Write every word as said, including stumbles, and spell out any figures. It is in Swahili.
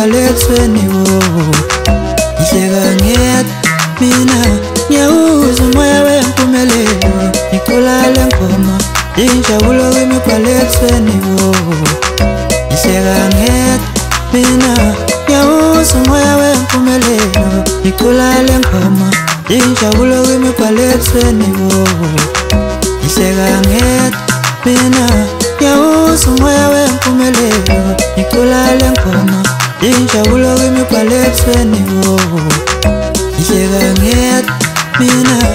kwalethweni wo Isega nget mina Nyauzu moya wempumelelo Nikulale ngoma Injabulo wimi kwalethweni wo Isega nget mina Nyauzu moya wempumelelo Nikulale ngoma Injabulo wimi kwalethweni wo Isega nget mina Nyauzu moya wempumelelo Nikulale ngoma Injabulo wimi kwalethweni wo Isega nget mina